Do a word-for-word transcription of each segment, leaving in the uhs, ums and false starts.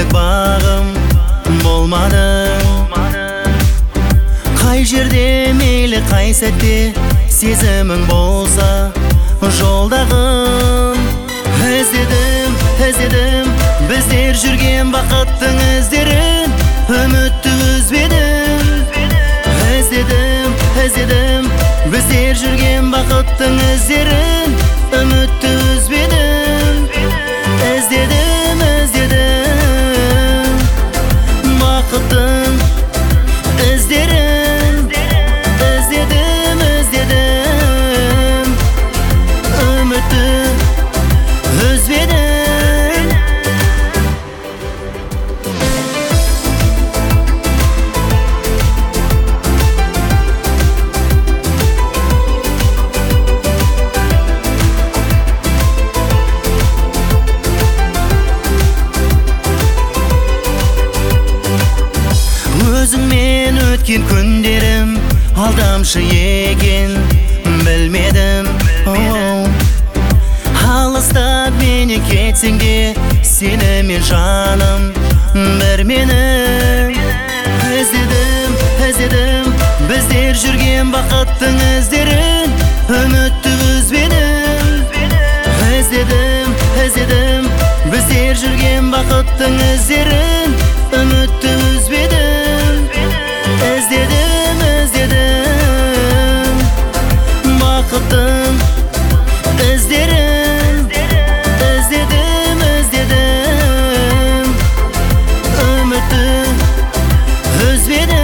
бағым болмадың. Қай жерде мейлі қай сәтте сезімің болса жолдағын. Іздедім, іздедім біздер жүрген бақыттың іздерін, үмітті үзбедім. Іздедім, іздедім біздер жүрген бақыттың іздерін, үмітті үзбедім. Іздедім, іздедім бақыттың іздерін, іздедім, іздедім үмітті үзбедім. Өзіңмен өткен күндерім алдамшы екен, білмедім. Алыстап мені кетсең де сені мен жаным бір мені. Іздедім, іздедім біздер жүрген бақыттың іздерін, үмітті үзбедім. Іздедім, іздедім біздер жүрген бақыттың іздерін, үмітті үзбедім. Іздедім, іздедім бақыттың іздерін, іздедім, іздедім үмітті үзбедім.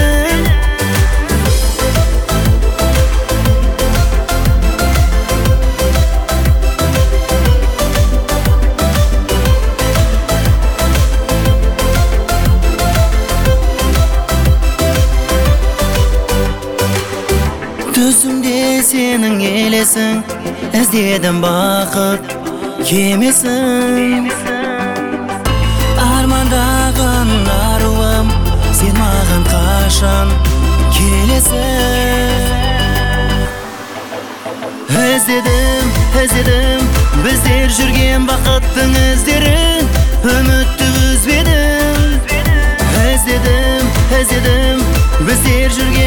Түсімде сенің елесің, іздедім бақыт кемесің. Армандаған аруым, сен маған қашан келесің? Іздедім, іздедім біздер жүрген бақыттың іздерін, үмітті үзбедім. Іздедім, іздедім біздер жүрген